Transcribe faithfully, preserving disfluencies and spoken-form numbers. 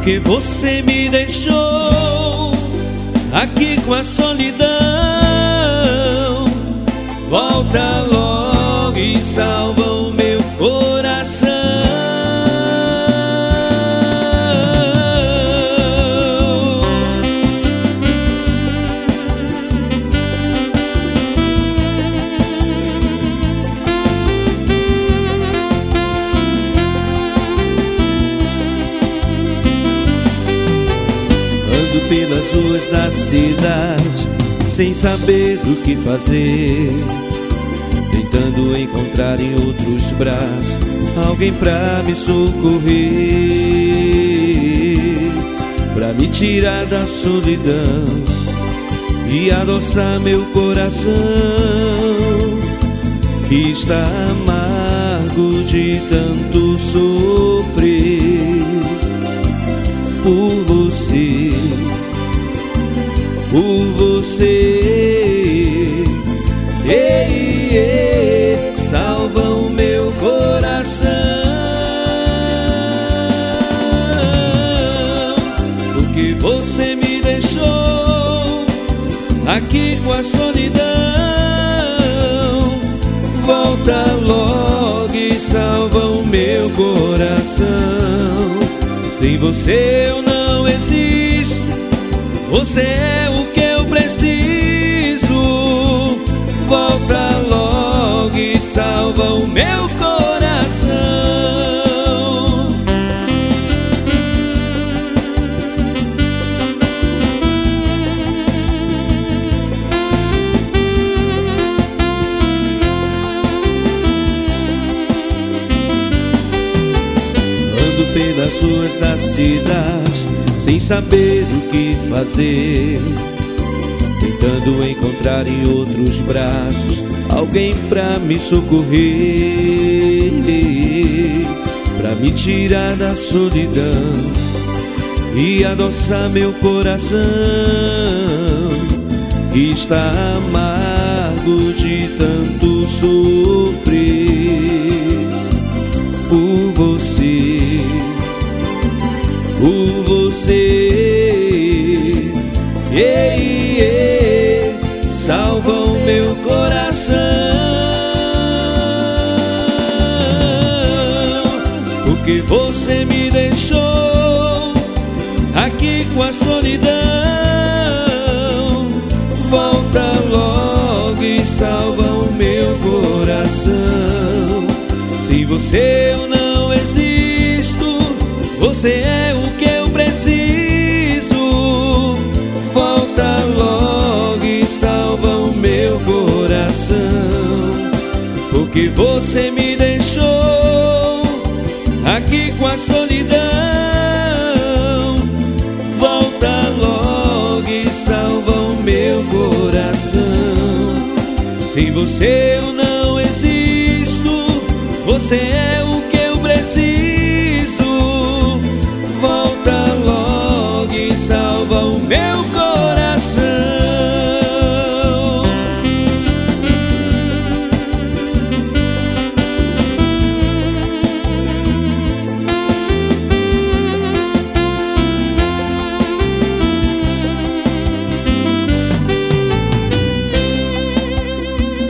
porque você me deixou aqui com a solidão. Volta logo e salva o meu coração. Ando pelas ruas da cidade sem saber o que fazer, tentando encontrar em outros braços alguém pra me socorrer, pra me tirar da solidão e adoçar meu coração, que está amargo de tanto sofrer por você, por você. Ei, ei, salva o meu coração, porque você me deixou aqui com a solidão. Volta logo e salva o meu coração. Sem você eu não existo, você é o que eu preciso. Volta logo e salva o meu coração. Ando pelas ruas da cidade sem saber o que fazer, tentando encontrar em outros braços alguém pra me socorrer, pra me tirar da solidão e adoçar meu coração, que está amargo de tanto sofrer por você, por você. Ei, ei, salva o meu coração, porque você me deixou aqui com a solidão. Volta logo e salva o meu coração. Sem você eu não existo, você é o que eu preciso. Volta logo e salva o meu coração, porque você me deixou aqui com a solidão. Volta logo e salva o meu coração. Sem você eu não existo, você é